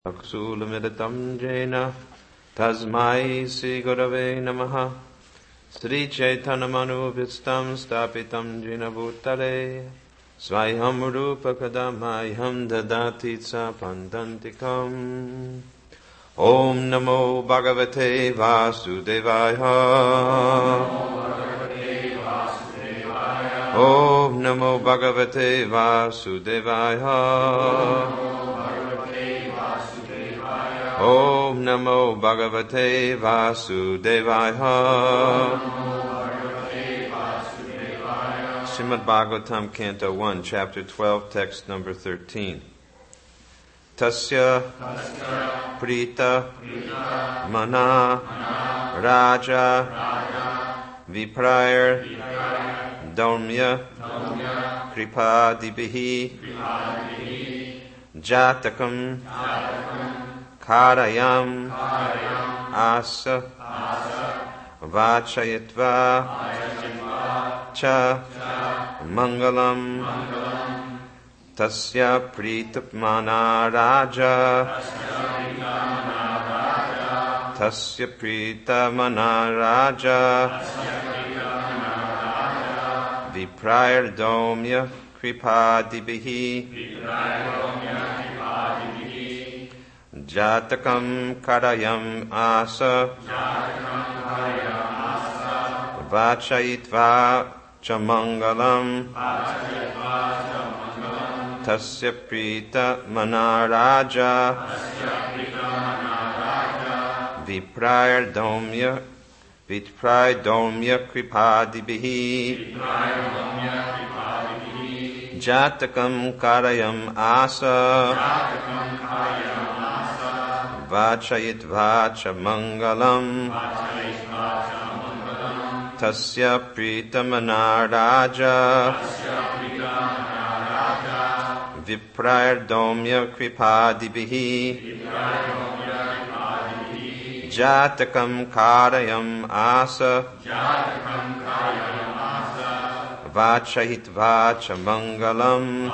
Aksulamidatam jena tasmai Sri Gurave namaha Sri Chaitanya-manubhistam stapitam jena bhutale Svayam rupa kadamayam dadati sa pandantikam Om namo bhagavate vasudevaya Om namo bhagavate vasudevaya Om Namo Bhagavate Vasudevaya. Srimad Bhagavatam, Canto 1, Chapter 12, Text number 13. Tasya Prita Mana Raja Viprayar Domya Kripa Dibihi Jatakam Karayam Asa Vachayatva Cha Mangalam Tasya Pritapmana Raja Tasya Pritamana Raja Viprayar Domya Kripadibihi Jatakam Karayam Asa Vachayitva Chamangalam Tasya Prita Manaraja Viprayar Domya Kripadibihi Jatakam Karayam Asa Vachayitva Chamangalam Tasya Pritamana Raja Viprayar Domya Kripadibihi Jatakam Karayam Asa Vachayitva Chamangalam.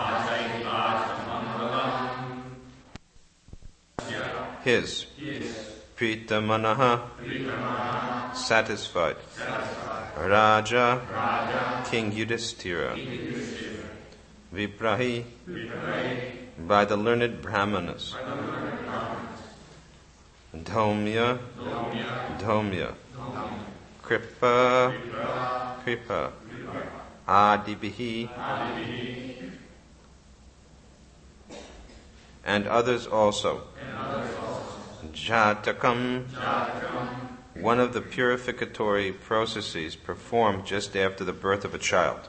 His Pritamanaha satisfied Raja King Yudhishthira Viprahi by the learned Brahmanas Domya Kripa Adibihi and others also. Jatakam, one of the purificatory processes performed just after the birth of a child.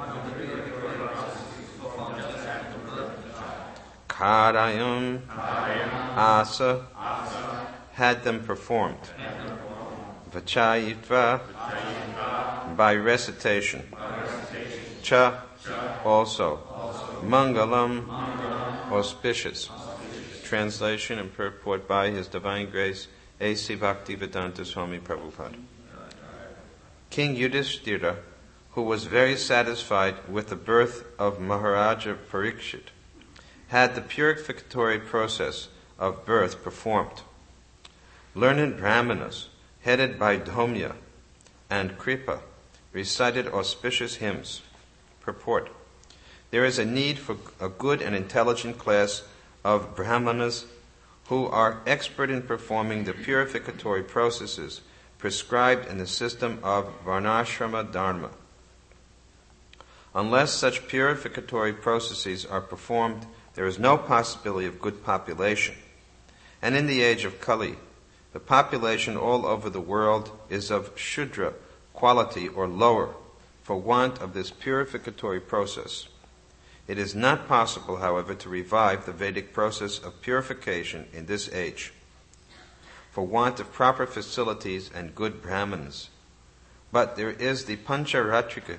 Karayam, Asa, had them performed. Vachayitva, by recitation. Cha, also. Mangalam, auspicious. Translation and purport by His Divine Grace A.C. Bhaktivedanta Swami Prabhupada. King Yudhishthira, who was very satisfied with the birth of Maharaja Parikshit, had the purificatory process of birth performed. Learned Brahmanas, headed by Domya and Kripa, recited auspicious hymns. Purport. There is a need for a good and intelligent class of Brahmanas who are expert in performing the purificatory processes prescribed in the system of Varnashrama Dharma. Unless such purificatory processes are performed, there is no possibility of good population. And in the age of Kali, the population all over the world is of Shudra quality or lower for want of this purificatory process. It is not possible, however, to revive the Vedic process of purification in this age, for want of proper facilities and good Brahmanas. But there is the Pancharatrika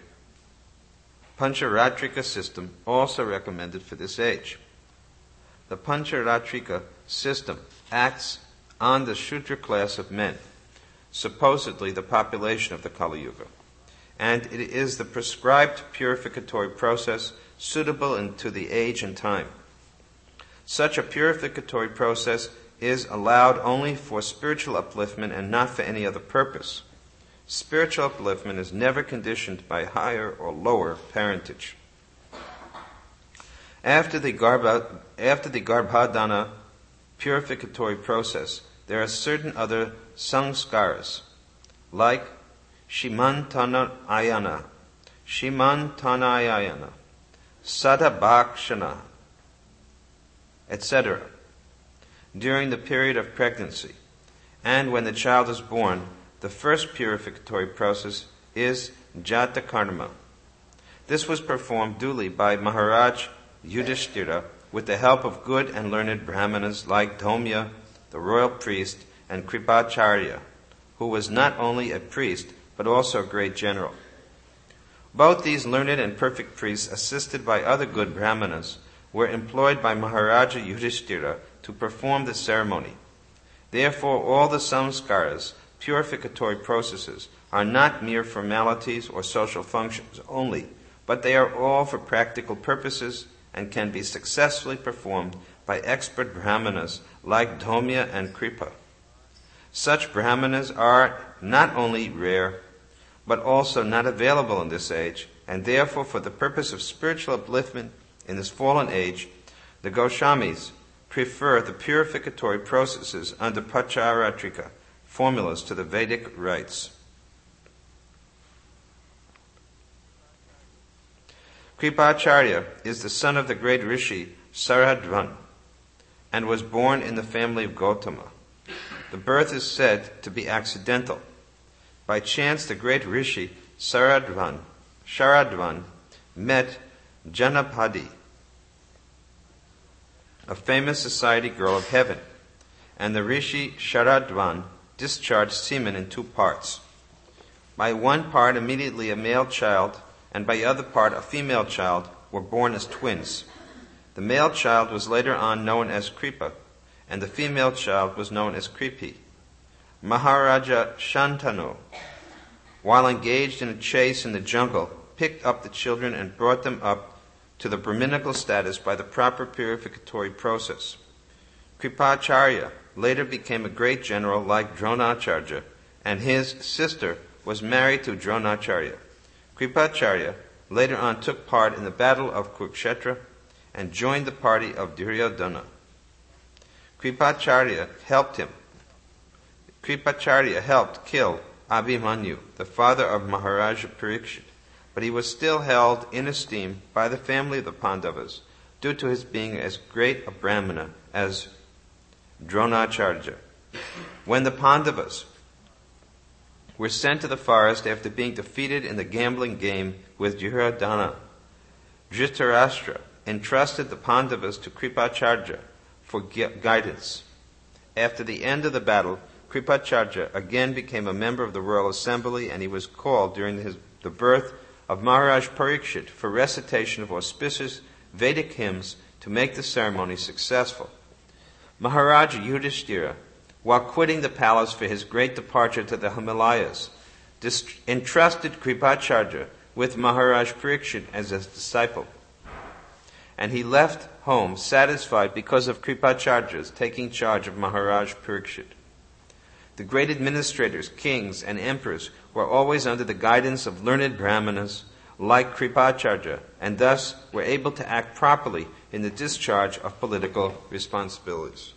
system also recommended for this age. The Pancharatrika system acts on the Shudra class of men, supposedly the population of the Kali Yuga, and it is the prescribed purificatory process suitable to the age and time. Such a purificatory process is allowed only for spiritual upliftment and not for any other purpose. Spiritual upliftment is never conditioned by higher or lower parentage. After the Garbhadana purificatory process, there are certain other sanskaras, like Shimantanayana, Sadabhakshana, etc., during the period of pregnancy. And when the child is born, the first purificatory process is Jatakarma. This was performed duly by Maharaj Yudhishthira with the help of good and learned brahmanas like Dhaumya, the royal priest, and Kripacharya, who was not only a priest but also a great general. Both these learned and perfect priests, assisted by other good brahmanas, were employed by Maharaja Yudhishthira to perform the ceremony. Therefore, all the samskaras, purificatory processes, are not mere formalities or social functions only, but they are all for practical purposes and can be successfully performed by expert brahmanas like Dhaumya and Kripa. Such brahmanas are not only rare, but also not available in this age, and therefore for the purpose of spiritual upliftment in this fallen age, the Goswamis prefer the purificatory processes under Pacharatrika, formulas to the Vedic rites. Kripacharya is the son of the great rishi Saradvan and was born in the family of Gautama. The birth is said to be accidental. By chance, the great rishi Sharadvan met Janapadi, a famous society girl of heaven, and the rishi Sharadvan discharged semen in two parts. By one part, immediately a male child, and by the other part, a female child, were born as twins. The male child was later on known as Kripa, and the female child was known as Kripi. Maharaja Shantanu, while engaged in a chase in the jungle, picked up the children and brought them up to the Brahminical status by the proper purificatory process. Kripacharya later became a great general like Dronacharya, and his sister was married to Dronacharya. Kripacharya later on took part in the battle of Kurukshetra and joined the party of Duryodhana. Kripacharya helped kill Abhimanyu, the father of Maharaja Parikshit, but he was still held in esteem by the family of the Pandavas due to his being as great a Brahmana as Dronacharya. When the Pandavas were sent to the forest after being defeated in the gambling game with Duryodhana, Dhritarashtra entrusted the Pandavas to Kripacharya for guidance. After the end of the battle, Kripacharya again became a member of the royal assembly, and he was called during the birth of Maharaj Parikshit for recitation of auspicious Vedic hymns to make the ceremony successful. Maharaja Yudhishthira, while quitting the palace for his great departure to the Himalayas, entrusted Kripacharya with Maharaj Parikshit as his disciple. And he left home satisfied because of Kripacharya's taking charge of Maharaj Parikshit. The great administrators, kings, and emperors were always under the guidance of learned brahmanas like Kripacharya, and thus were able to act properly in the discharge of political responsibilities.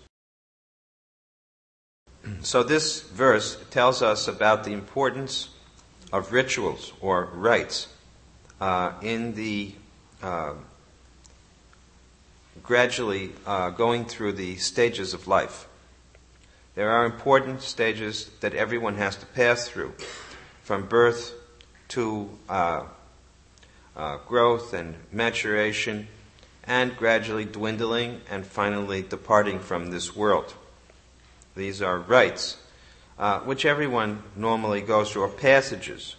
So this verse tells us about the importance of rituals or rites in the gradually going through the stages of life. There are important stages that everyone has to pass through, from birth to growth and maturation, and gradually dwindling and finally departing from this world. These are rites, which everyone normally goes through, or passages.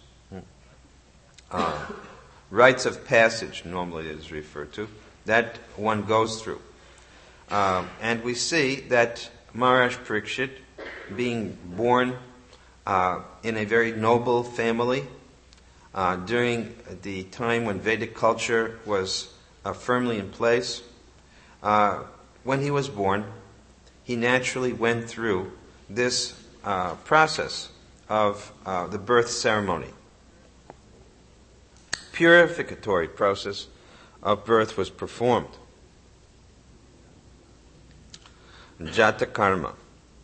Rites of passage, normally it is referred to, that one goes through. And we see that Maharaj Parikshit, being born in a very noble family during the time when Vedic culture was firmly in place, when he was born, he naturally went through this process of the birth ceremony. Purificatory process of birth was performed. Jata karma.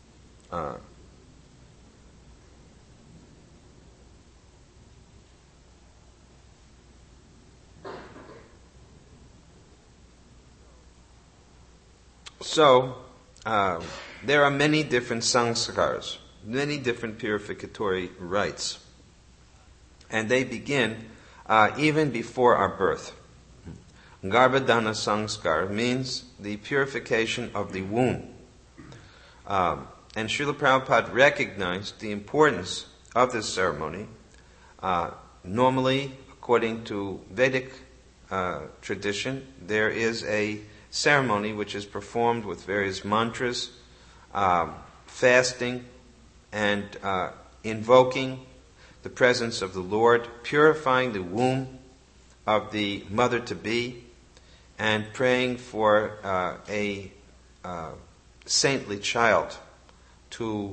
So, there are many different sanskars, many different purificatory rites. And they begin even before our birth. Garbhadhana sanskar means the purification of the womb. And Srila Prabhupada recognized the importance of this ceremony. Normally, according to Vedic tradition, there is a ceremony which is performed with various mantras, fasting, and invoking the presence of the Lord, purifying the womb of the mother-to-be, and praying for a saintly child to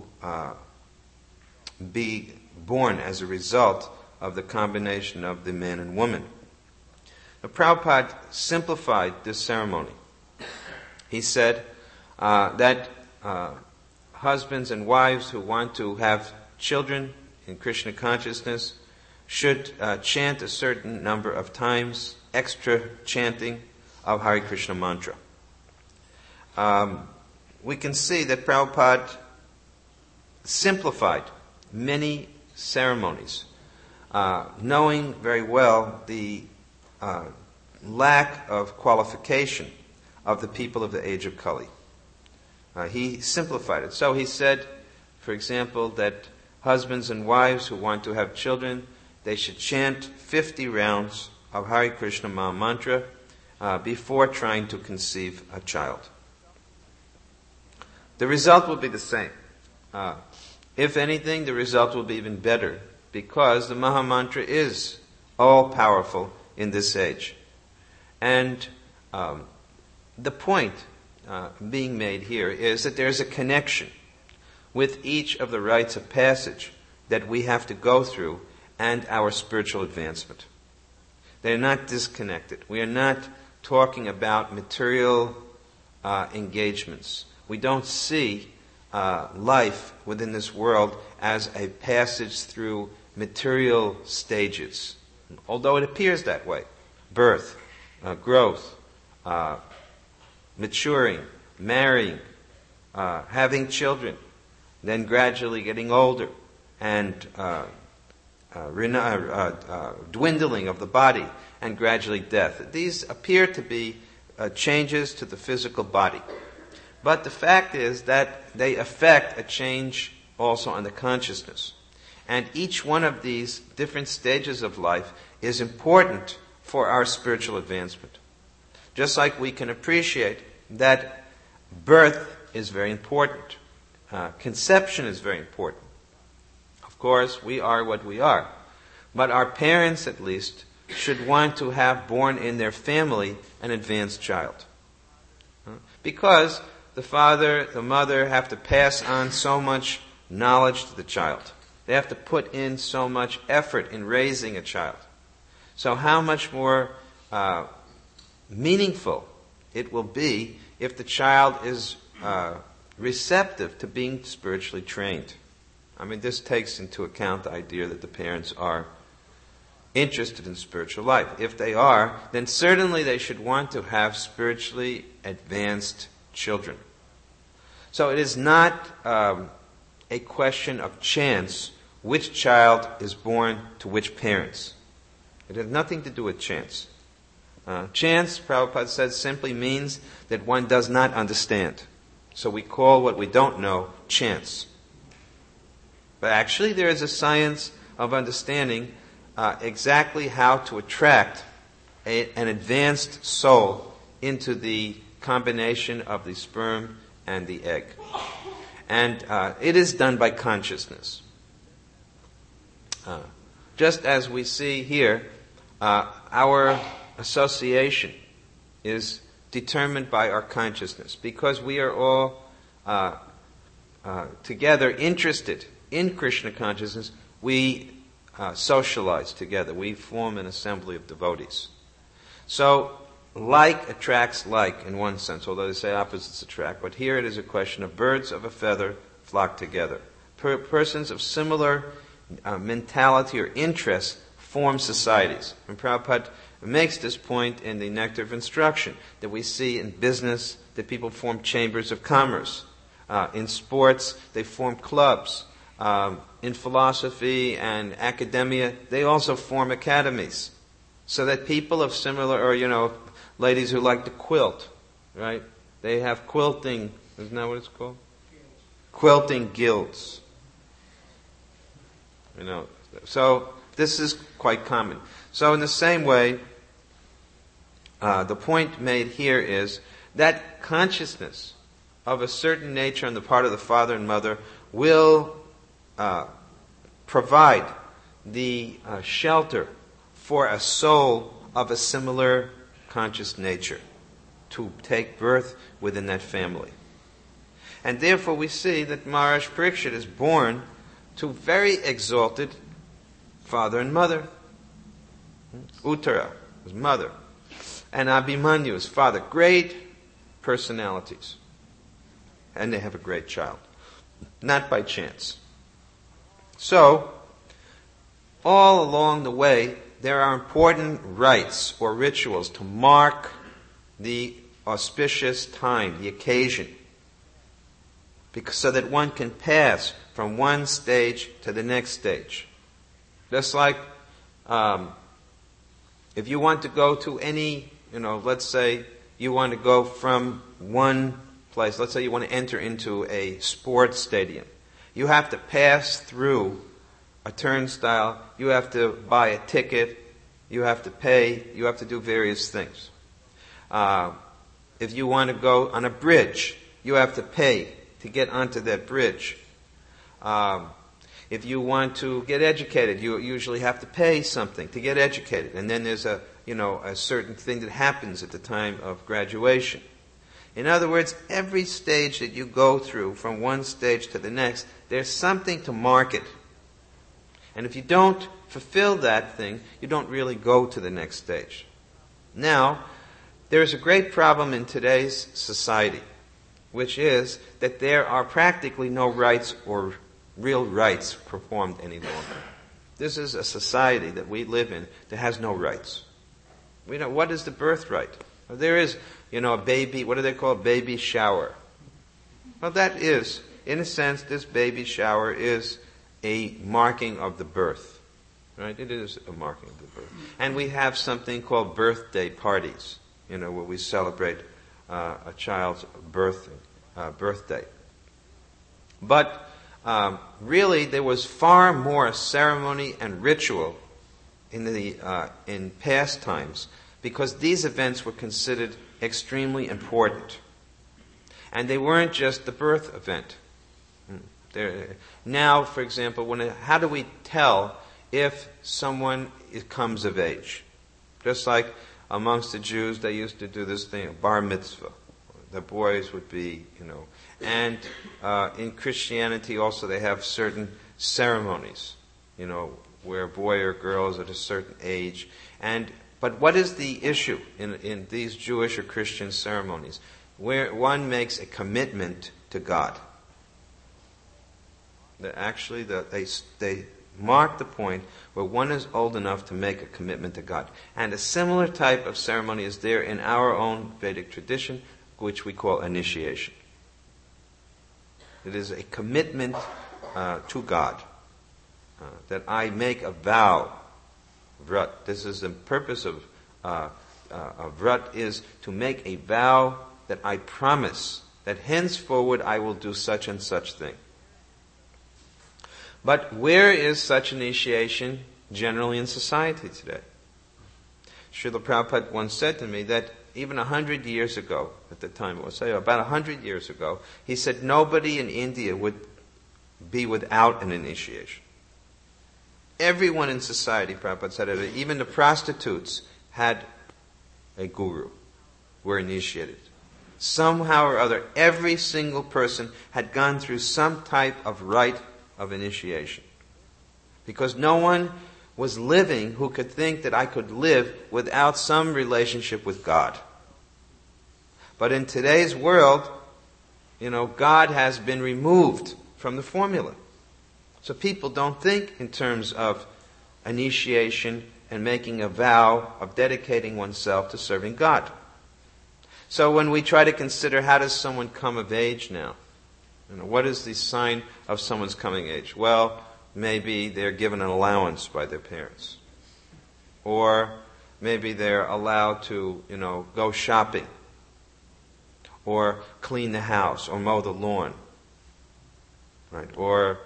be born as a result of the combination of the man and woman. Now, Prabhupada simplified this ceremony. He said that husbands and wives who want to have children in Krishna consciousness should chant a certain number of times, extra chanting of Hare Krishna mantra. We can see that Prabhupada simplified many ceremonies, knowing very well the lack of qualification of the people of the age of Kali. He simplified it. So he said, for example, that husbands and wives who want to have children, they should chant 50 rounds of Hare Krishna Maha Mantra before trying to conceive a child. The result will be the same. If anything, the result will be even better, because the Maha Mantra is all-powerful in this age. And the point being made here is that there's a connection with each of the rites of passage that we have to go through and our spiritual advancement. They're not disconnected. We are not talking about material engagements. We don't see life within this world as a passage through material stages, although it appears that way. Birth, growth, maturing, marrying, having children, then gradually getting older, and dwindling of the body, and gradually death. These appear to be changes to the physical body. But the fact is that they affect a change also on the consciousness. And each one of these different stages of life is important for our spiritual advancement. Just like we can appreciate that birth is very important. Conception is very important. Of course, we are what we are. But our parents, at least, should want to have born in their family an advanced child. Because the father, the mother have to pass on so much knowledge to the child. They have to put in so much effort in raising a child. So how much more meaningful it will be if the child is receptive to being spiritually trained. I mean, this takes into account the idea that the parents are interested in spiritual life. If they are, then certainly they should want to have spiritually advanced children. So it is not a question of chance which child is born to which parents. It has nothing to do with chance. Chance, Prabhupada says, simply means that one does not understand. So we call what we don't know chance. But actually there is a science of understanding exactly how to attract an advanced soul into the combination of the sperm and the egg. And it is done by consciousness. Just as we see here, our association is determined by our consciousness, because we are all together interested in Krishna consciousness. We socialize together. We form an assembly of devotees. So, like attracts like in one sense, although they say opposites attract. But here it is a question of birds of a feather flock together. Persons of similar mentality or interests form societies. And Prabhupada makes this point in the Nectar of Instruction, that we see in business that people form chambers of commerce. In sports, they form clubs. In philosophy and academia, they also form academies. So that people of similar, or, ladies who like to quilt, right? They have quilting, isn't that what it's called? Quilting guilds. So this is quite common. So in the same way, the point made here is that consciousness of a certain nature on the part of the father and mother will provide the shelter for a soul of a similar conscious nature to take birth within that family. And therefore we see that Maharaj Parikshit is born to very exalted father and mother. Uttara, his mother, and Abhimanyu, his father. Great personalities. And they have a great child. Not by chance. So, all along the way, there are important rites or rituals to mark the auspicious time, the occasion, so that one can pass from one stage to the next stage. Just like if you want to go to any, let's say you want to go from one place, let's say you want to enter into a sports stadium. You have to pass through a turnstile, you have to buy a ticket, you have to pay, you have to do various things. If you want to go on a bridge, you have to pay to get onto that bridge. If you want to get educated, you usually have to pay something to get educated. And then there's a certain thing that happens at the time of graduation. In other words, every stage that you go through, from one stage to the next, there's something to mark it. And if you don't fulfill that thing, you don't really go to the next stage. Now, there's a great problem in today's society, which is that there are practically no rites or real rites performed any longer. This is a society that we live in that has no rites. What is the birthright? There is, a baby, what do they call it? Baby shower. Well, that is, in a sense, this baby shower is a marking of the birth. Right? It is a marking of the birth. And we have something called birthday parties, where we celebrate a child's birthday. But really, there was far more ceremony and ritual in past times, because these events were considered extremely important. And they weren't just the birth event. Now, for example, how do we tell if someone comes of age? Just like amongst the Jews, they used to do this thing, bar mitzvah. The boys would be, And in Christianity also they have certain ceremonies, where a boy or girl is at a certain age. But what is the issue in these Jewish or Christian ceremonies? Where one makes a commitment to God. They mark the point where one is old enough to make a commitment to God. And a similar type of ceremony is there in our own Vedic tradition, which we call initiation. It is a commitment to God, that I make a vow. Vrat. This is the purpose of vrat, is to make a vow that I promise that henceforward I will do such and such thing. But where is such initiation generally in society today? Srila Prabhupada once said to me that even 100 years ago, at the time it was, about 100 years ago, he said nobody in India would be without an initiation. Everyone in society, Prabhupada said it, even the prostitutes had a guru. were initiated. Somehow or other, every single person had gone through some type of rite of initiation. Because no one was living who could think that I could live without some relationship with God. But in today's world, God has been removed from the formula. So people don't think in terms of initiation and making a vow of dedicating oneself to serving God. So when we try to consider how does someone come of age now? What is the sign of someone's coming age? Well, maybe they're given an allowance by their parents. Or maybe they're allowed to, go shopping. Or clean the house, or mow the lawn. Right? Or,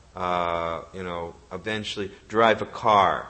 eventually drive a car.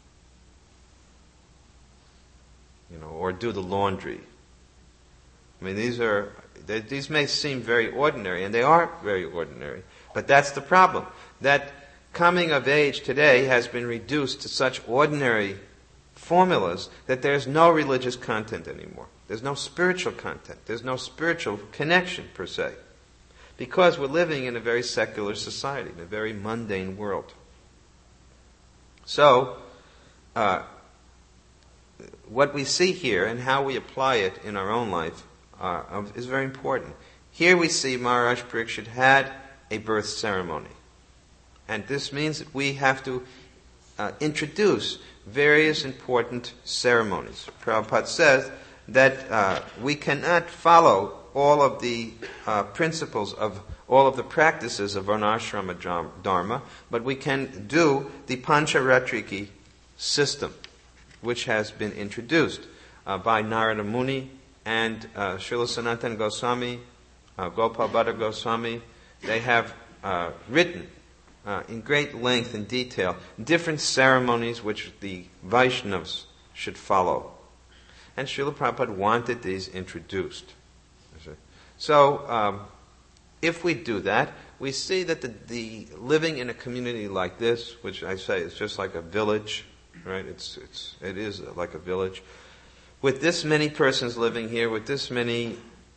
Or do the laundry. I mean, these may seem very ordinary, and they are very ordinary. But that's the problem. That coming of age today has been reduced to such ordinary formulas that there's no religious content anymore. There's no spiritual content. There's no spiritual connection, per se. Because we're living in a very secular society, in a very mundane world. So, what we see here and how we apply it in our own life is very important. Here we see Maharaj Parikshit had a birth ceremony. And this means that we have to introduce various important ceremonies. Prabhupada says that we cannot follow all of the principles of all of the practices of Varnashrama Dharma, but we can do the Pancharatriki system, which has been introduced by Narada Muni and Srila Sanatana Goswami, Gopal Bhatta Goswami. They have written in great length and detail different ceremonies which the Vaishnavas should follow. And Srila Prabhupada wanted these introduced. So, if we do that, we see that the living in a community like this, which I say is just like a village, right? It is like a village. With this many persons living here, with this many,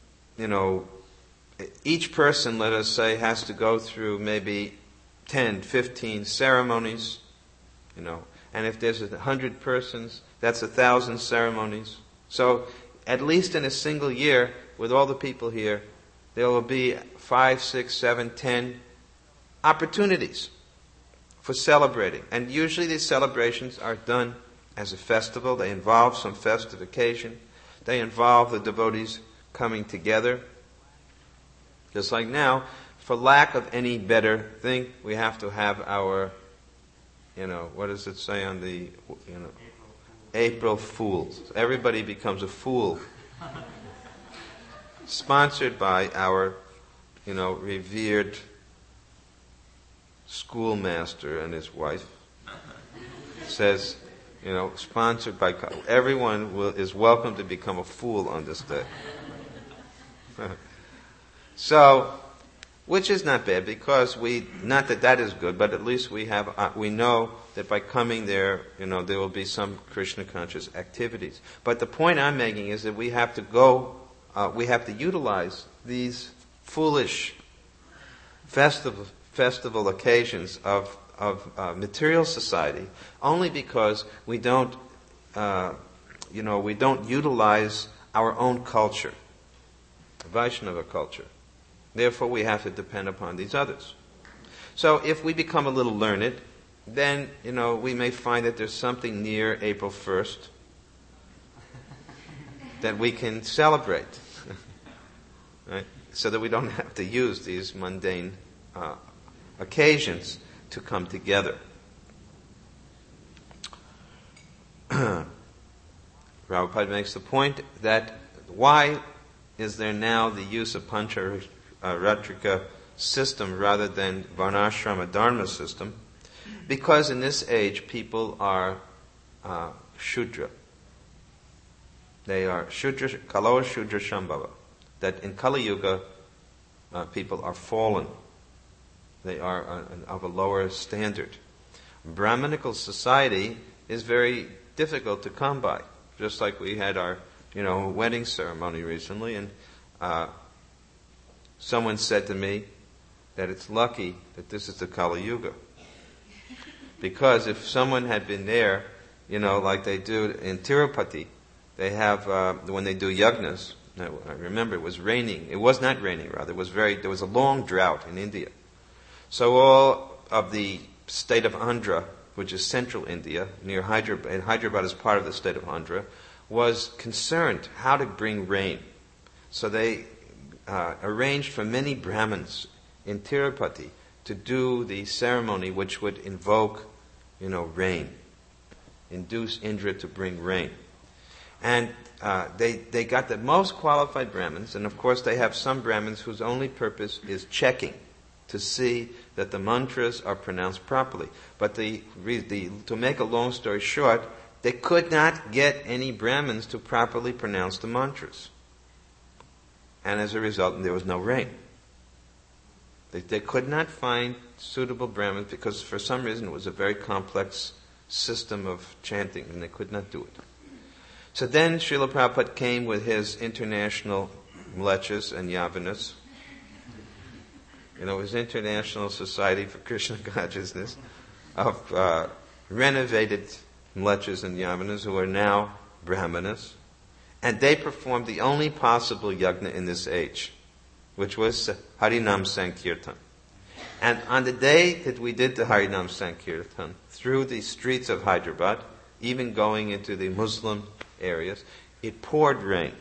each person, let us say, has to go through maybe 10, 15 ceremonies, and if there's 100 persons, that's 1,000 ceremonies. So, at least in a single year, with all the people here, there will be 5, 6, 7, 10 opportunities for celebrating. And usually these celebrations are done as a festival. They involve some festive occasion. They involve the devotees coming together. Just like now, for lack of any better thing, we have to have our, what does it say on the, April Fools. Everybody becomes a fool. Sponsored by our, revered schoolmaster and his wife. Says, sponsored by, everyone is welcome to become a fool on this day. So, which is not bad, because not that is good, but at least we know that by coming there, there will be some Krishna conscious activities. But the point I'm making is that we have to utilize these foolish festival occasions of material society only because we don't utilize our own culture, Vaishnava culture. Therefore, we have to depend upon these others. So, if we become a little learned, then, we may find that there's something near April 1st that we can celebrate. Right? So that we don't have to use these mundane occasions to come together. Prabhupada makes the point that why is there now the use of Pancharatrika system rather than Varnashrama Dharma system? Because in this age people are Shudra. They are Shudra, Kalo Shudra Shambhava. That in Kali Yuga people are fallen. They are of a lower standard. Brahmanical society is very difficult to come by. Just like we had our wedding ceremony recently, and someone said to me that it's lucky that this is the Kali Yuga. Because if someone had been there, like they do in Tirupati, they have, when they do yagnas, I remember it was raining. It was not raining, rather. There was a long drought in India. So all of the state of Andhra, which is central India, near Hyderabad, and Hyderabad is part of the state of Andhra, was concerned how to bring rain. So they arranged for many Brahmins in Tirupati to do the ceremony which would invoke, rain, induce Indra to bring rain. And they got the most qualified Brahmins, and of course they have some Brahmins whose only purpose is checking to see that the mantras are pronounced properly. But to make a long story short, they could not get any Brahmins to properly pronounce the mantras. And as a result, there was no rain. They could not find suitable Brahmins because for some reason it was a very complex system of chanting and they could not do it. So then Srila Prabhupada came with his international mlechas and yavanas, his International Society for Krishna Consciousness, of renovated mlechas and yavanas who are now brahmanas. And they performed the only possible yagna in this age, which was Harinam Sankirtan. And on the day that we did the Harinam Sankirtan, through the streets of Hyderabad, even going into the Muslim areas, it poured rain.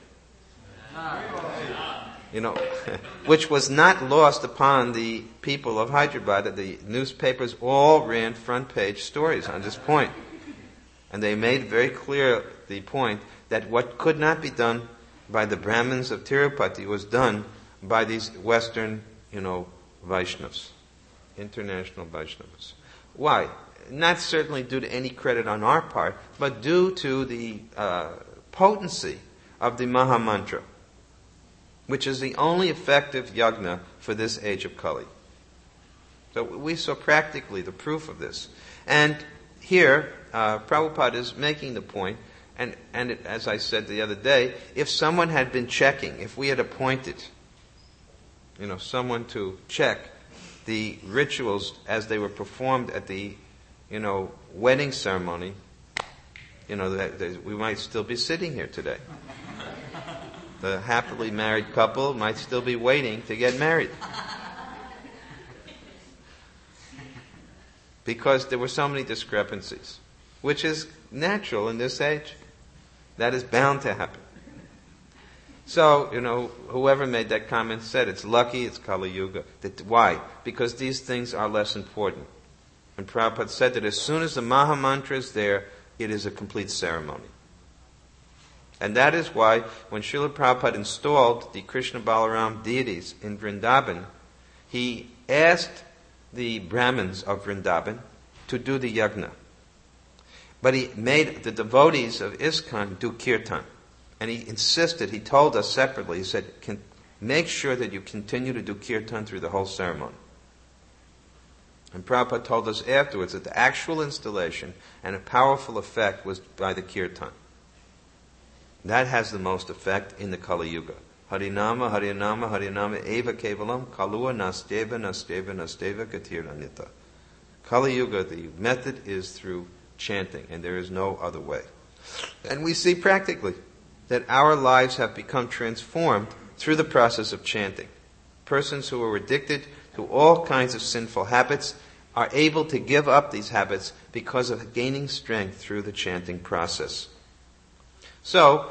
Which was not lost upon the people of Hyderabad. The newspapers all ran front page stories on this point. And they made very clear the point that what could not be done by the Brahmins of Tirupati was done by these Western, Vaishnavas, international Vaishnavas. Why? Not certainly due to any credit on our part, but due to the potency of the Mahamantra, which is the only effective yagna for this age of Kali. So we saw practically the proof of this. And here, Prabhupada is making the point, and as I said the other day, if someone had been checking, if we had appointed, someone to check the rituals as they were performed at the, wedding ceremony, we might still be sitting here today. The happily married couple might still be waiting to get married. Because there were so many discrepancies, which is natural in this age. That is bound to happen. So, whoever made that comment said it's lucky it's Kali Yuga. Why? Because these things are less important. And Prabhupada said that as soon as the Mahamantra is there, it is a complete ceremony. And that is why when Srila Prabhupada installed the Krishna Balaram deities in Vrindavan, he asked the Brahmins of Vrindavan to do the yagna. But he made the devotees of ISKCON do kirtan. And he insisted, he told us separately, he said, make sure that you continue to do kirtan through the whole ceremony. And Prabhupada told us afterwards that the actual installation and a powerful effect was by the kirtan. That has the most effect in the Kali Yuga. Harinama, Harinama, Harinama, Eva Kevalam, Kalua Nasteva, Nasteva, Nasteva, Gatiranyata. Kali Yuga, the method is through chanting, and there is no other way. And we see practically that our lives have become transformed through the process of chanting. Persons who are addicted to all kinds of sinful habits are able to give up these habits because of gaining strength through the chanting process. So,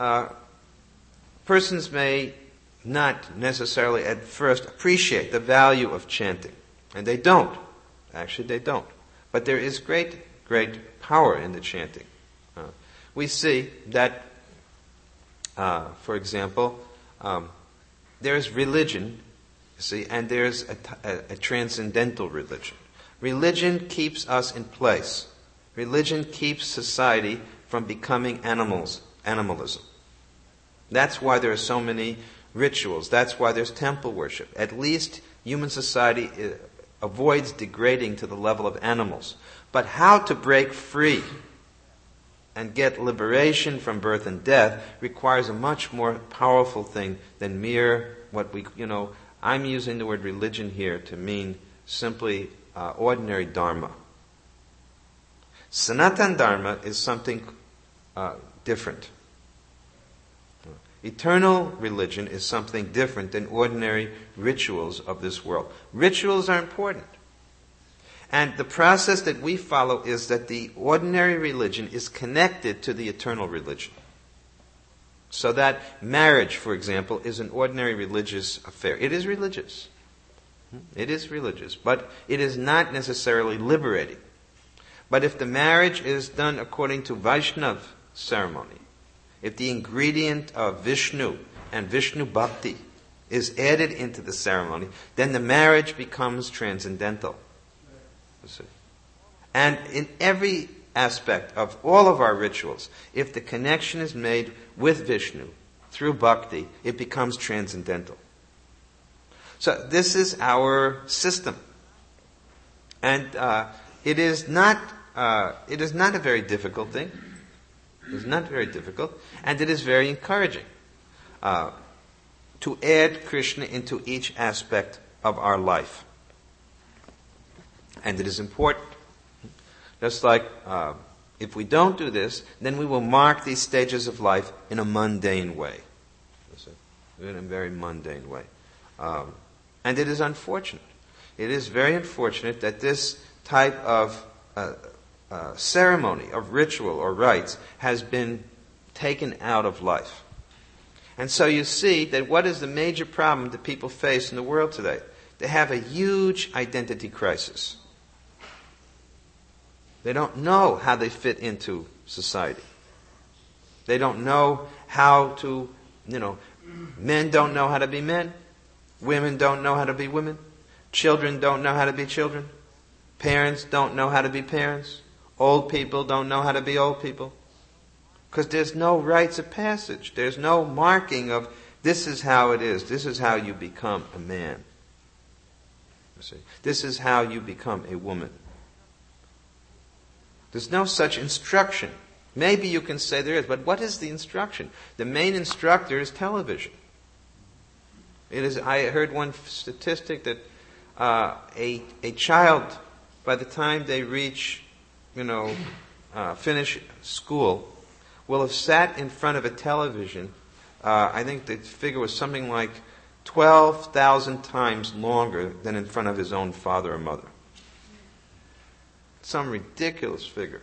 persons may not necessarily at first appreciate the value of chanting. And they don't. Actually, they don't. But there is great power in the chanting. We see that, for example, there is religion, you see, and there's a transcendental religion. Religion keeps us in place. Religion keeps society from becoming animalism. That's why there are so many rituals. That's why there's temple worship. At least human society avoids degrading to the level of animals. But how to break free and get liberation from birth and death requires a much more powerful thing than mere I'm using the word religion here to mean simply ordinary dharma. Sanatana Dharma is something different. Eternal religion is something different than ordinary rituals of this world. Rituals are important. And the process that we follow is that the ordinary religion is connected to the eternal religion. So that marriage, for example, is an ordinary religious affair. It is religious. It is religious, but it is not necessarily liberating. But if the marriage is done according to Vaishnava ceremony, if the ingredient of Vishnu and Vishnu Bhakti is added into the ceremony, then the marriage becomes transcendental. You see. And in every aspect of all of our rituals, if the connection is made with Vishnu through Bhakti, it becomes transcendental. So this is our system. And it is not a very difficult thing. It is not very difficult. And it is very encouraging to add Krishna into each aspect of our life. And it is important. Just like if we don't do this, then we will mark these stages of life in a mundane way. In a very mundane way. And it is unfortunate. It is very unfortunate that this type of ceremony, of ritual or rites, has been taken out of life. And so you see that what is the major problem that people face in the world today? They have a huge identity crisis. They don't know how they fit into society. They don't know how to, men don't know how to be men. Women don't know how to be women. Children don't know how to be children. Parents don't know how to be parents. Old people don't know how to be old people. Because there's no rites of passage. There's no marking of this is how it is. This is how you become a man. You see? This is how you become a woman. There's no such instruction. Maybe you can say there is, but what is the instruction? The main instructor is television. I heard one statistic that a child, by the time they reach, finish school, will have sat in front of a television. I think the figure was something like 12,000 times longer than in front of his own father or mother. Some ridiculous figure.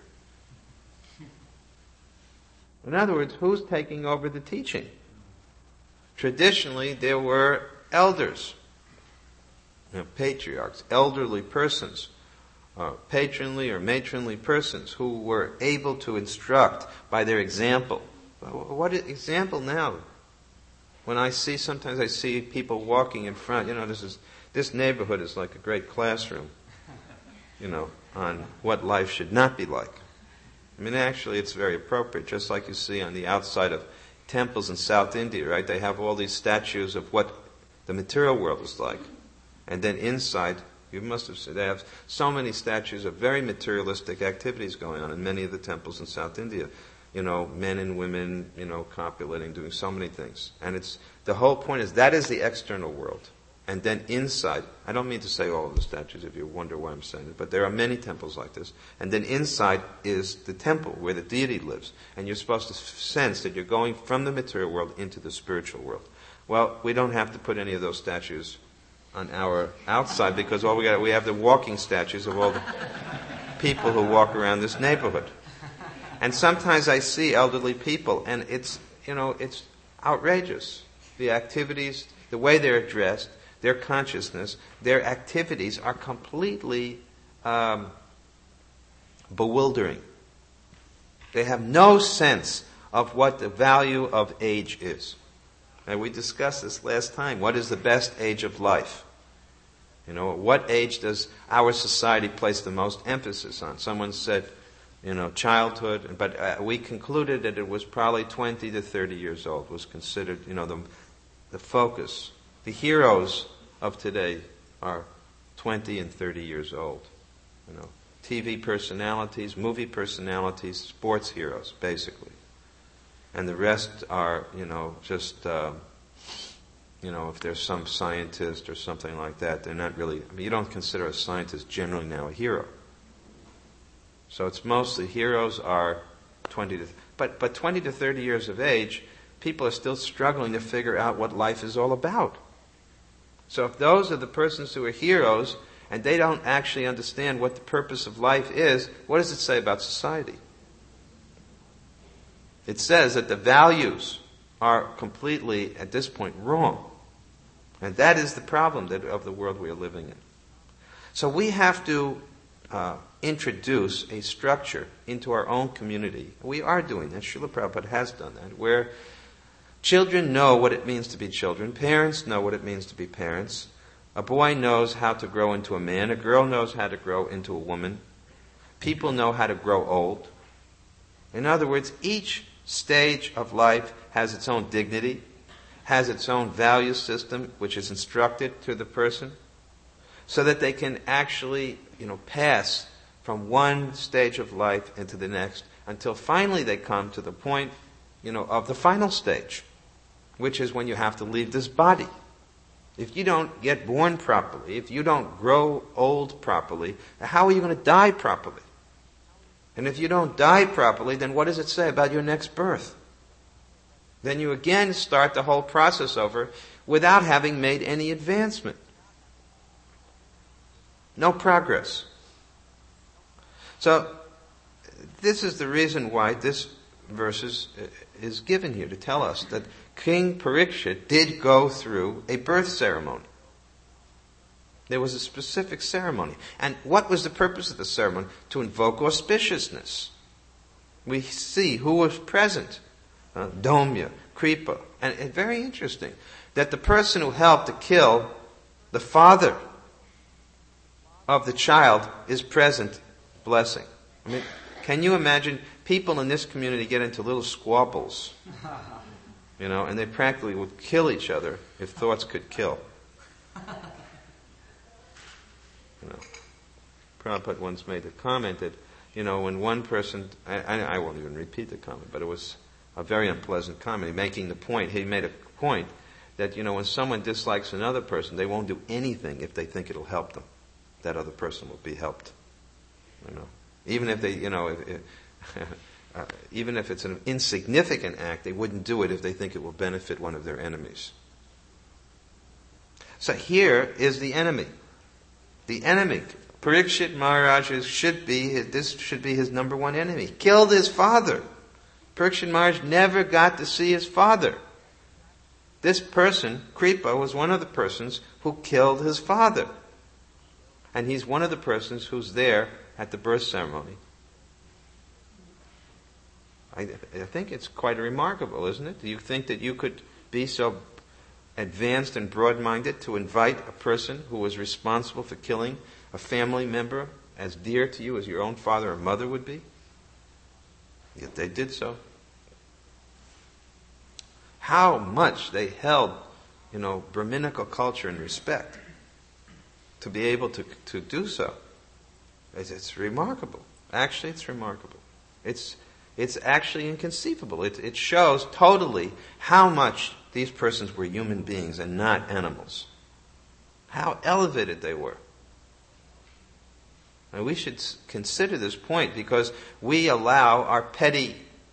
In other words, who's taking over the teaching? Traditionally, there were elders, patriarchs, elderly persons, patronly or matronly persons who were able to instruct by their example. What example now? When sometimes I see people walking in front, this neighborhood is like a great classroom, on what life should not be like. I mean, actually, it's very appropriate, just like you see on the outside of temples in South India, right? They have all these statues of what the material world is like. And then inside, you must have seen, they have so many statues of very materialistic activities going on in many of the temples in South India. Men and women, copulating, doing so many things. And the whole point is that is the external world. And then inside, I don't mean to say all of the statues if you wonder why I'm saying it, but there are many temples like this. And then inside is the temple where the deity lives. And you're supposed to sense that you're going from the material world into the spiritual world. Well, we don't have to put any of those statues on our outside because we have the walking statues of all the people who walk around this neighborhood. And sometimes I see elderly people and it's outrageous. The activities, the way they're dressed, their consciousness, their activities are completely bewildering. They have no sense of what the value of age is. And we discussed this last time. What is the best age of life? What age does our society place the most emphasis on? Someone said, childhood, but we concluded that it was probably 20 to 30 years old was considered, the focus. The heroes of today are 20 and 30 years old. TV personalities, movie personalities, sports heroes, basically. And the rest are, just, if there's some scientist or something like that, they're not really, you don't consider a scientist generally now a hero. So it's mostly heroes are 20 to 30 years of age, people are still struggling to figure out what life is all about. So if those are the persons who are heroes, and they don't actually understand what the purpose of life is, what does it say about society? It says that the values are completely, at this point, wrong. And that is the problem of the world we are living in. So we have to introduce a structure into our own community. We are doing that. Srila Prabhupada has done that, where children know what it means to be children. Parents know what it means to be parents. A boy knows how to grow into a man. A girl knows how to grow into a woman. People know how to grow old. In other words, each stage of life has its own dignity, has its own value system, which is instructed to the person, so that they can actually, pass from one stage of life into the next, until finally they come to the point, of the final stage, which is when you have to leave this body. If you don't get born properly, if you don't grow old properly, how are you going to die properly? And if you don't die properly, then what does it say about your next birth? Then you again start the whole process over without having made any advancement. No progress. So, this is the reason why this verse is given here, to tell us that King Parikshit did go through a birth ceremony. There was a specific ceremony. And what was the purpose of the ceremony? To invoke auspiciousness. We see who was present. Domya, Kripa. And it's very interesting that the person who helped to kill the father of the child is present, blessing. I mean, can you imagine people in this community get into little squabbles, and they practically would kill each other if thoughts could kill. Prabhupada once made a comment that, when one person, I won't even repeat the comment, but it was a very unpleasant comment, he made a point that, when someone dislikes another person, they won't do anything if they think it'll help them. That other person will be helped. Even if they, even if it's an insignificant act, they wouldn't do it if they think it will benefit one of their enemies. So here is the enemy. The enemy. Parikshit Maharaj should be his number one enemy. Killed his father. Parikshit Maharaj never got to see his father. This person, Kripa, was one of the persons who killed his father. And he's one of the persons who's there at the birth ceremony. I think it's quite remarkable, isn't it? Do you think that you could be so advanced and broad-minded to invite a person who was responsible for killing a family member as dear to you as your own father or mother would be? Yet they did so. How much they held, Brahminical culture in respect to be able to do so. It's remarkable. Actually, it's remarkable. It's actually inconceivable. It shows totally how much these persons were human beings and not animals. How elevated they were. And we should consider this point because we allow our petty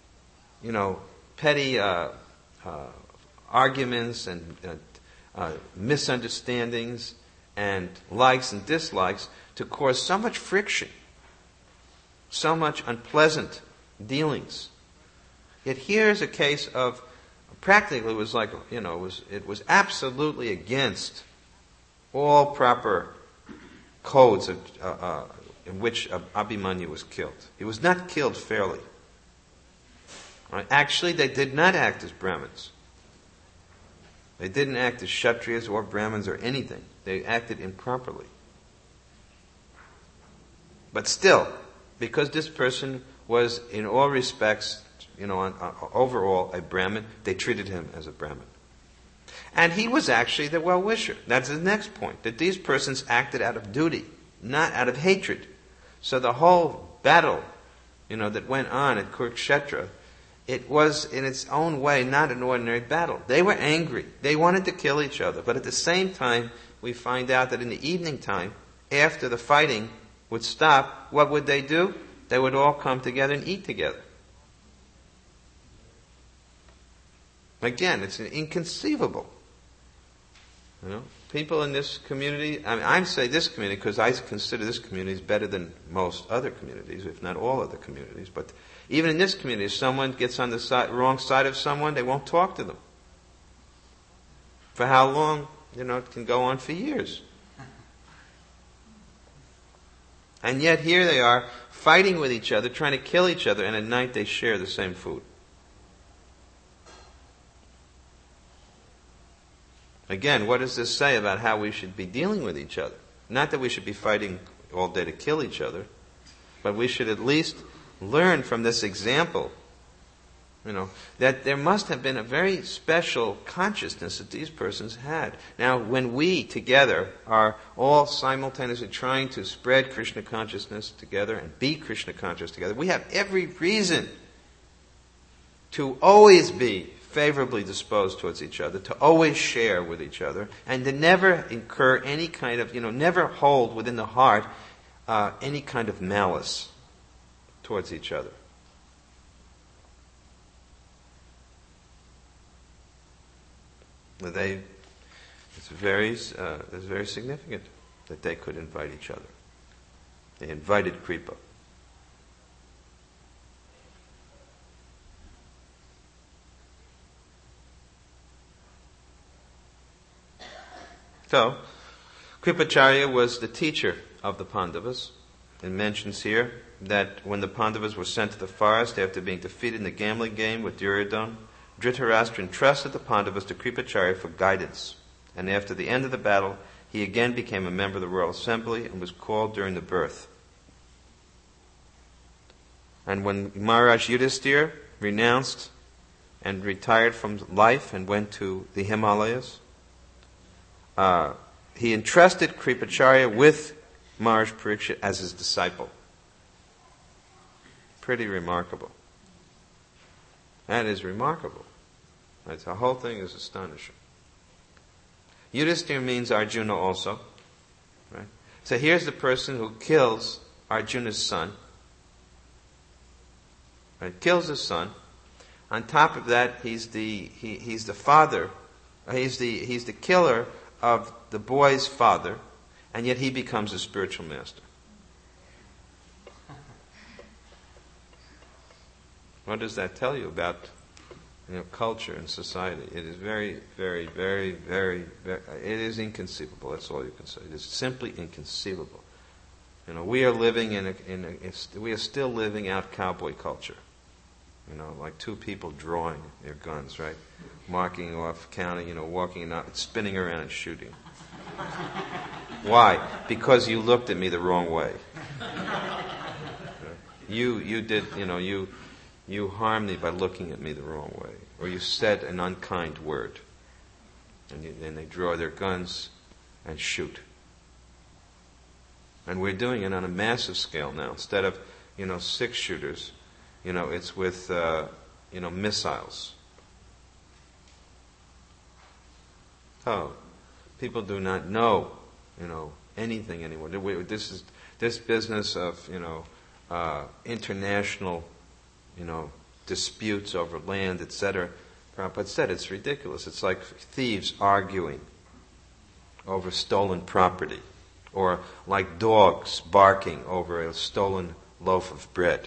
arguments and misunderstandings and likes and dislikes to cause so much friction, so much unpleasant dealings. Yet here's a case of practically it was like, it was absolutely against all proper codes in which Abhimanyu was killed. He was not killed fairly. Right? Actually, they did not act as Brahmins. They didn't act as Kshatriyas or Brahmins or anything. They acted improperly. But still, because this person was in all respects, overall a Brahmin, they treated him as a Brahmin. And he was actually the well-wisher. That's the next point, that these persons acted out of duty, not out of hatred. So the whole battle, that went on at Kurukshetra, it was in its own way not an ordinary battle. They were angry. They wanted to kill each other. But at the same time, we find out that in the evening time, after the fighting would stop, what would they do? They would all come together and eat together. Again, it's inconceivable. People in this community, I say this community because I consider this community better than most other communities, if not all other communities. But even in this community, if someone gets on the wrong side of someone, they won't talk to them. For how long? It can go on for years. And yet here they are, fighting with each other, trying to kill each other, and at night they share the same food. Again, what does this say about how we should be dealing with each other? Not that we should be fighting all day to kill each other, but we should at least learn from this example, that there must have been a very special consciousness that these persons had. Now, when we together are all simultaneously trying to spread Krishna consciousness together and be Krishna conscious together, we have every reason to always be favorably disposed towards each other, to always share with each other, and to never incur any kind of, never hold within the heart any kind of malice towards each other. It's very significant that they could invite each other. They invited Kripa. So, Kripacharya was the teacher of the Pandavas. It mentions here that when the Pandavas were sent to the forest after being defeated in the gambling game with Duryodhana, Dhritarashtra entrusted the Pandavas to Kripacharya for guidance. And after the end of the battle, he again became a member of the royal assembly and was called during the birth. And when Maharaj Yudhisthira renounced and retired from life and went to the Himalayas, he entrusted Kripacharya with Maharaj Parikshit as his disciple. Pretty remarkable. That is remarkable. The whole thing is astonishing. Yudhisthira means Arjuna also. Right? So here's the person who kills Arjuna's son. Right? Kills his son. On top of that, he's the father. He's the killer of the boy's father, and yet he becomes a spiritual master. What does that tell you about culture and society? It is very, very, very, very, very, it is inconceivable. That's all you can say. It is simply inconceivable. We are living we are still living out cowboy culture. Like two people drawing their guns, right? Marking off, counting, walking out, spinning around and shooting. Why? Because you looked at me the wrong way. You did, you harmed me by looking at me the wrong way. Or you said an unkind word. And then they draw their guns and shoot. And we're doing it on a massive scale now. Instead of, 6 shooters, it's with, missiles. Oh, people do not know, anything anymore. This business of, international, disputes over land, etc. Prabhupada said it's ridiculous. It's like thieves arguing over stolen property, or like dogs barking over a stolen loaf of bread.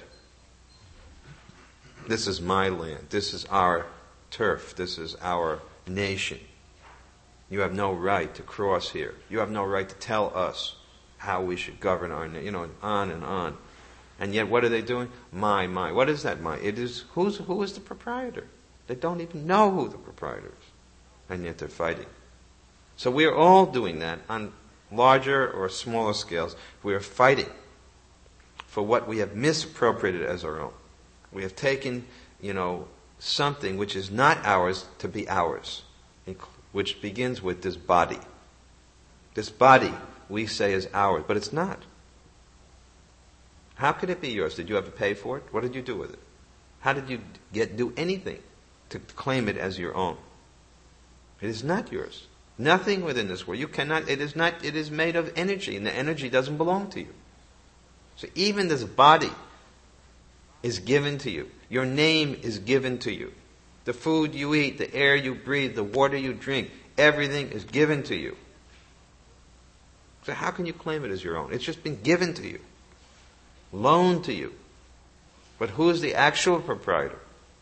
This is my land. This is our turf. This is our nation. You have no right to cross here. You have no right to tell us how we should govern our nation. On and on. And yet, what are they doing? My. What is that my? It is, who is the proprietor? They don't even know who the proprietor is. And yet they're fighting. So we are all doing that on larger or smaller scales. We are fighting for what we have misappropriated as our own. We have taken, something which is not ours to be ours, which begins with this body. This body we say is ours, but it's not. How could it be yours? Did you have to pay for it? What did you do with it? How did you do anything to claim it as your own? It is not yours. Nothing within this world. You cannot, it is made of energy, and the energy doesn't belong to you. So even this body is given to you. Your name is given to you. The food you eat, the air you breathe, the water you drink, everything is given to you. So how can you claim it as your own? It's just been given to you. Loaned to you. But who is the actual proprietor?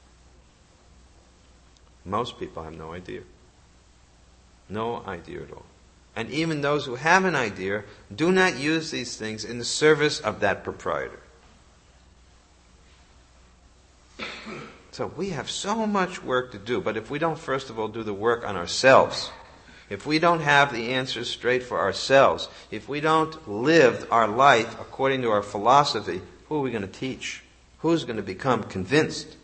Most people have no idea. No idea at all. And even those who have an idea do not use these things in the service of that proprietor. So we have so much work to do, but if we don't first of all do the work on ourselves, if we don't have the answers straight for ourselves, if we don't live our life according to our philosophy, who are we going to teach? Who's going to become convinced?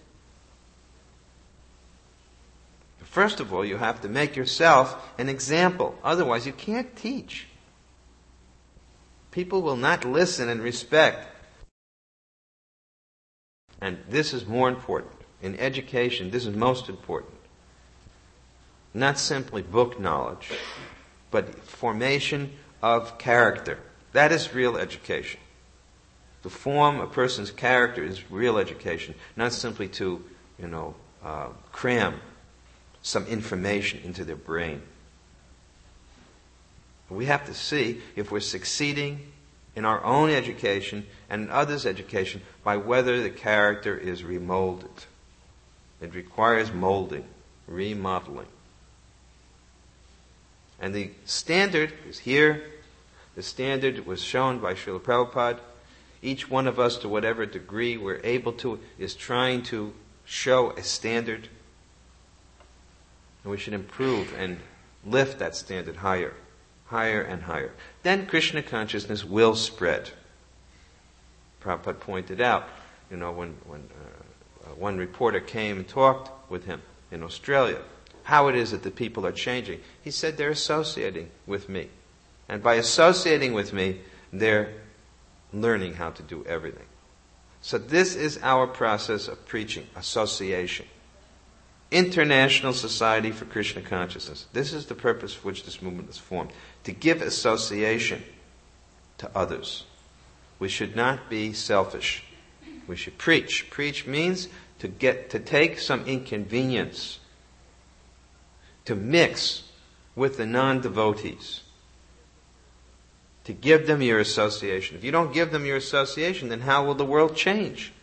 First of all, you have to make yourself an example. Otherwise, you can't teach. People will not listen and respect. And this is more important. In education, this is most important. Not simply book knowledge, but formation of character. That is real education. To form a person's character is real education, not simply to, cram some information into their brain. We have to see if we're succeeding in our own education and in others' education by whether the character is remolded. It requires molding, remodeling. And the standard is here. The standard was shown by Srila Prabhupada. Each one of us, to whatever degree we're able to, is trying to show a standard. And we should improve and lift that standard higher, higher and higher. Then Krishna consciousness will spread. Prabhupada pointed out, when one reporter came and talked with him in Australia, how it is that the people are changing. He said they're associating with me. And by associating with me, they're learning how to do everything. So this is our process of preaching, association. International Society for Krishna Consciousness. This is the purpose for which this movement is formed. To give association to others. We should not be selfish. We should preach. Preach means to take some inconvenience, to mix with the non-devotees, to give them your association. If you don't give them your association, then how will the world change?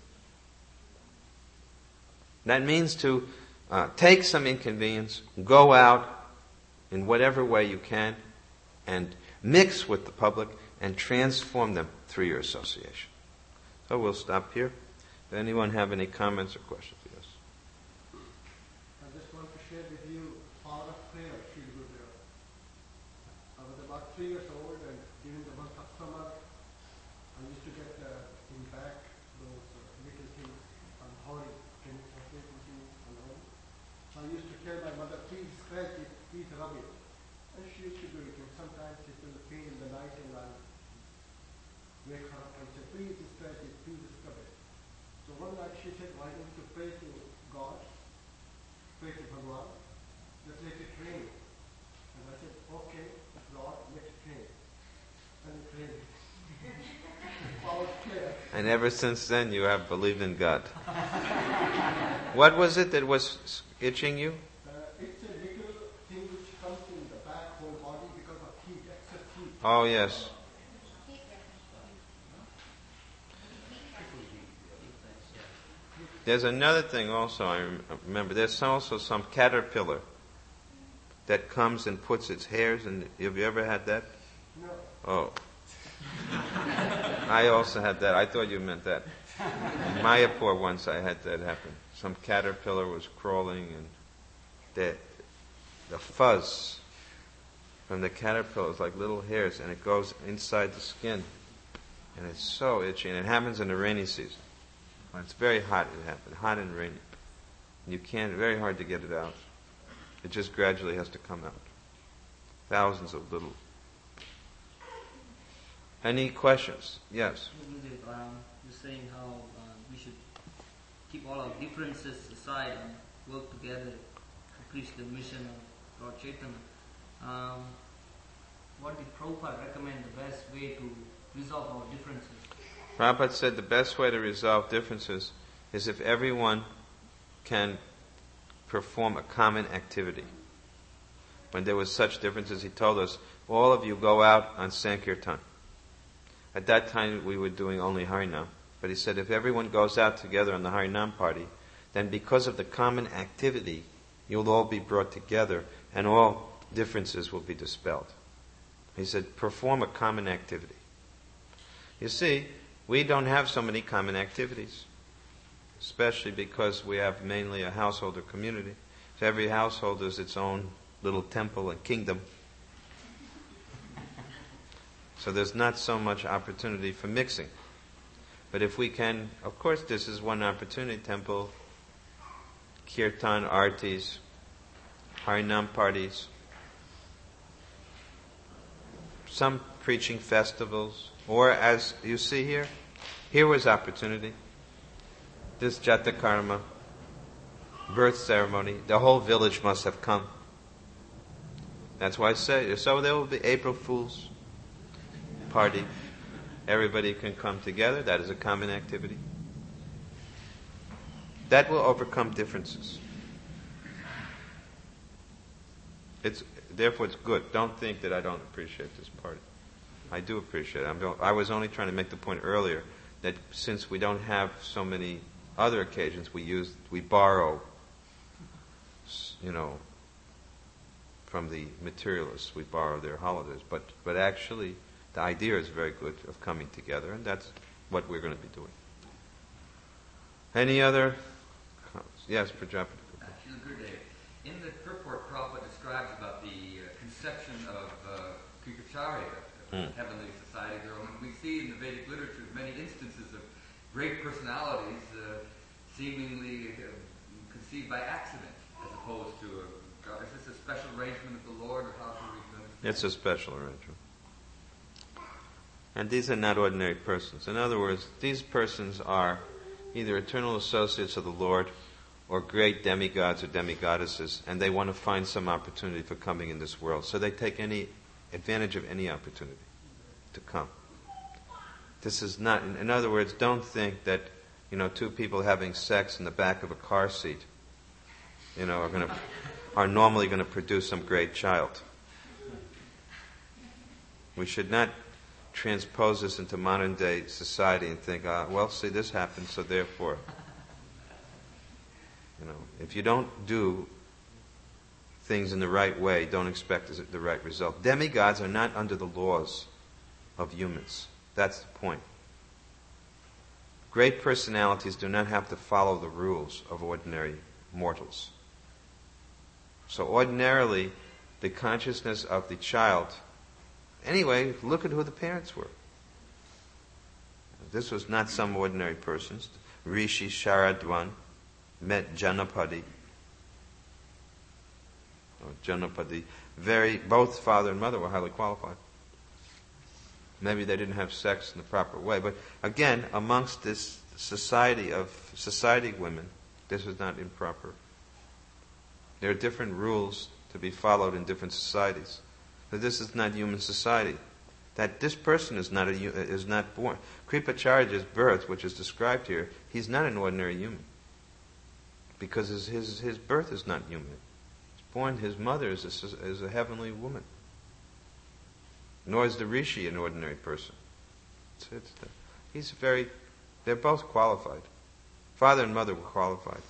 That means to take some inconvenience, go out in whatever way you can, and mix with the public and transform them through your association. So we'll stop here. Does anyone have any comments or questions? Yes. I just want to share with you power of prayer, Sri Gurudev. I was about 3 years old, and during the month of summer, I used to get in back those little things on Hori, can you translate things on Hori? So I used to tell my mother, please scratch it, please rub it. And she used to do it, and sometimes it will pain in the night, and I'll wake her up and say, please scratch it, please scrub it. So one night she said, why don't you pray to God, pray to Bhagwan, just let it rain. And I said, okay, Lord, let it rain. And it rained. Power clear. And ever since then you have believed in God. What was it that was itching you? It's a little thing which comes in the back whole body because of heat, excess heat. Oh, yes. There's another thing also I remember. There's also some caterpillar that comes and puts its hairs in. Have you ever had that? No. Oh. I also had that. I thought you meant that. In Mayapur once I had that happen. Some caterpillar was crawling, and the fuzz from the caterpillar is like little hairs, and it goes inside the skin. And it's so itchy. And it happens in the rainy season. When it's very hot, it happens. Hot and rainy. You can't, very hard to get it out. It just gradually has to come out. Thousands of little. Any questions? Yes. You're saying how we should keep all our differences aside and work together to preach the mission of Lord Chaitanya. What did Prabhupada recommend the best way to resolve our differences? Prabhupada said the best way to resolve differences is if everyone can perform a common activity. When there was such differences, he told us, all of you go out on Sankirtan. At that time we were doing only Harinam. But he said if everyone goes out together on the Harinam party, then because of the common activity, you'll all be brought together and all differences will be dispelled. He said, perform a common activity. You see, we don't have so many common activities, especially because we have mainly a householder community. So every household is its own little temple and kingdom. So there's not so much opportunity for mixing. But if we can, of course this is one opportunity, temple, kirtan, artis, harinam parties, some preaching festivals, or as you see here was opportunity. This Jatakarma, birth ceremony, the whole village must have come. That's why I say, so there will be April Fool's party. Everybody can come together. That is a common activity. That will overcome differences. Therefore it's good. Don't think that I don't appreciate this party. I do appreciate it. I was only trying to make the point earlier that since we don't have so many other occasions, we borrow, from the materialists. We borrow their holidays. But actually, the idea is very good of coming together, and that's what we're going to be doing. Any other comments? Yes, Prajapati. In the purport, Prabhupada describes about the conception of Kripacharya, heavenly society girl. And we see in the Vedic literature many instances of great personalities seemingly conceived by accident, as opposed to is this a special arrangement of the Lord, or how should we understand? It's a special arrangement. And these are not ordinary persons. In other words, these persons are either eternal associates of the Lord or great demigods or demigoddesses, and they want to find some opportunity for coming in this world. So they take any advantage of any opportunity to come. This is not, in other words, don't think that, two people having sex in the back of a car seat, are normally going to produce some great child. We should not transpose this into modern day society and think, see, this happened, so therefore, if you don't do things in the right way, don't expect the right result. Demigods are not under the laws of humans. That's the point. Great personalities do not have to follow the rules of ordinary mortals. So ordinarily, the consciousness of the child, anyway, look at who the parents were. This was not some ordinary persons. Rishi Sharadwan met Janapadi. Both father and mother were highly qualified. Maybe they didn't have sex in the proper way, but again, amongst this society women, this was not improper. There are different rules to be followed in different societies. But this is not human society. That this person is not born. Kripacharya's birth, which is described here, he's not an ordinary human. Because his birth is not human. He's born, his mother is a heavenly woman. Nor is the rishi an ordinary person. They're both qualified. Father and mother were qualified.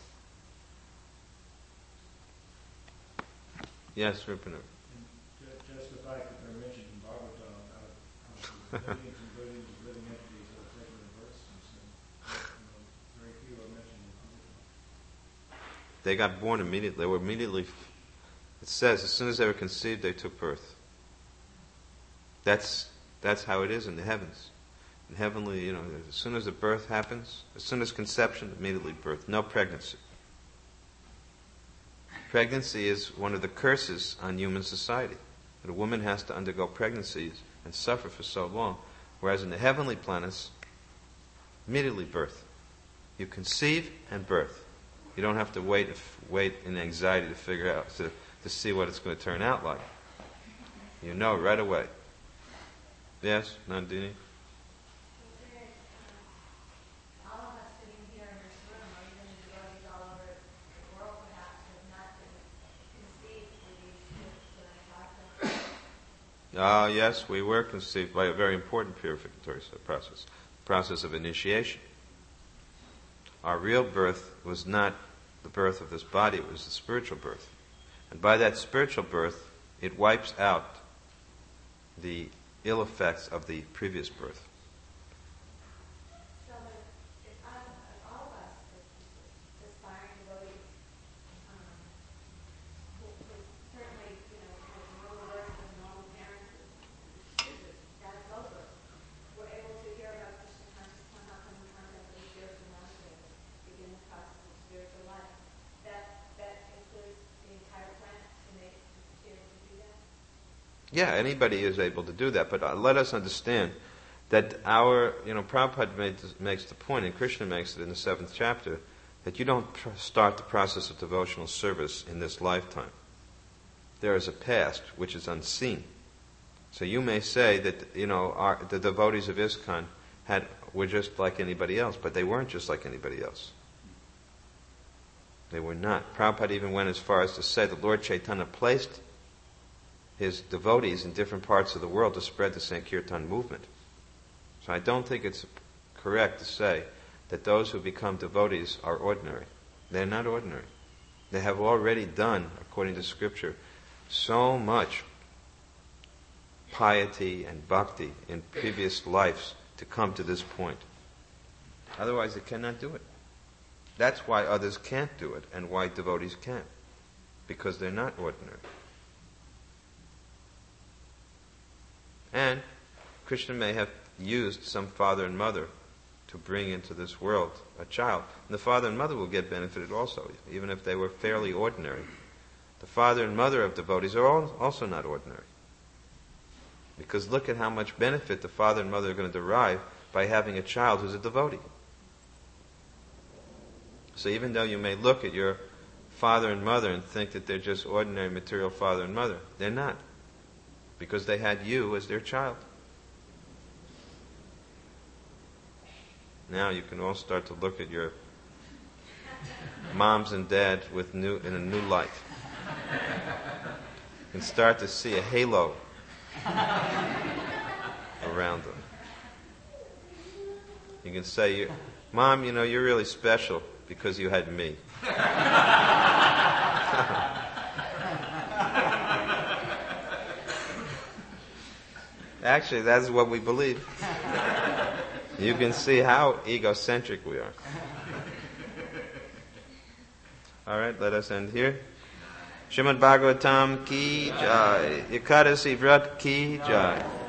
Yes, Rupanur. Just the fact that they're mentioned in Bhagavatam, billions and billions of living entities that are taken in births, very few are mentioned in Bhagavatam. They got born immediately. They were immediately. It says as soon as they were conceived, they took birth. That's how it is in the heavens. In heavenly, as soon as the birth happens, as soon as conception, immediately birth. No pregnancy. Pregnancy is one of the curses on human society. That a woman has to undergo pregnancies and suffer for so long. Whereas in the heavenly planets, immediately birth. You conceive and birth. You don't have to wait in anxiety to figure out, to see what it's going to turn out like. You know right away. Yes, Nandini? Yes, we were conceived by a very important purificatory process of initiation. Our real birth was not the birth of this body, it was the spiritual birth. And by that spiritual birth, it wipes out the ill effects of the previous birth. So if all of us, aspiring devotees, who certainly, have normal birth and normal parents, that's over, we're able to hear about Krishna consciousness, somehow come in contact with the spiritual master, begin the process of spiritual life. That includes the entire planet to be able to do that? Yeah, anybody is able to do that, but let us understand that Prabhupada makes the point, and Krishna makes it in the 7th chapter, that you don't start the process of devotional service in this lifetime. There is a past which is unseen. So you may say that, the devotees of ISKCON were just like anybody else, but they weren't just like anybody else. They were not. Prabhupada even went as far as to say that Lord Chaitanya placed his devotees in different parts of the world to spread the Sankirtan movement. So I don't think it's correct to say that those who become devotees are ordinary. They're not ordinary. They have already done, according to Scripture, so much piety and bhakti in previous lives to come to this point. Otherwise they cannot do it. That's why others can't do it and why devotees can't. Because they're not ordinary. And Krishna may have used some father and mother to bring into this world a child. And the father and mother will get benefited also, even if they were fairly ordinary. The father and mother of devotees are also not ordinary. Because look at how much benefit the father and mother are going to derive by having a child who's a devotee. So even though you may look at your father and mother and think that they're just ordinary material father and mother, they're not. Because they had you as their child. Now you can all start to look at your moms and dads in a new light. You can start to see a halo around them. You can say, Mom, you're really special because you had me. Actually, that's what we believe. You can see how egocentric we are. All right, let us end here. Srimad Bhagavatam ki jai. Ekadasi Vrat ki jai.